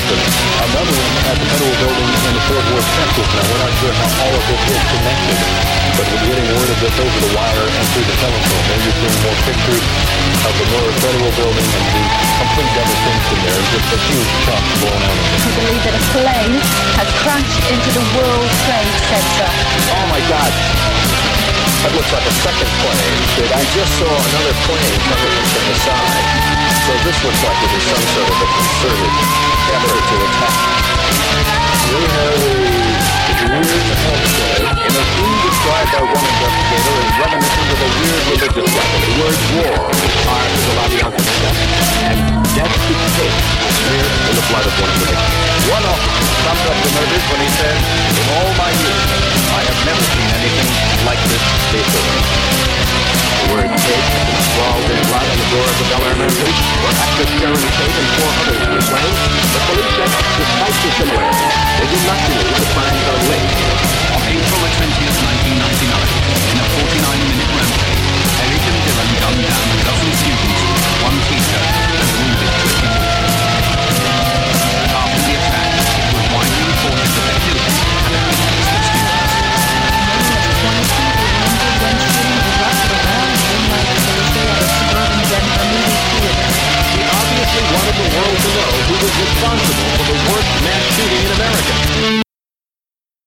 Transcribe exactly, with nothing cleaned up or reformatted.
Houston. Another one at the Federal Building in Fort Worth, Texas. Now, we're not sure how all of this is connected, but we're getting word of this over the wire and through the telephone. There you're seeing more pictures of the lower Federal Building and the complete devastation there. Just a huge chunk blown out of it. I believe that a plane has crashed into the World Trade Center. Oh, my God. That looks like a second plane. I just saw another plane coming in from the side. So this looks like it is some sort of a concerted effort to attack. We have a weird homestead in a scene described by one investigator as reminiscent of a weird religious ritual. The word war is carved into La Bianca, and death to take is smeared in the blood of one of the victims. One officer summed up the murders when he said, "In all my years, I have never seen anything like this before." The word take is scrawled in blood on the door of the Bel Air mansion, where actress Sharon Tate and four others were slain. The police said, despite the similarity, they did not believe the crimes are linked. On April twentieth, nineteen ninety-nine, in a forty-nine minute rampage, Eric and Dylan gunned down a dozen students, one teacher,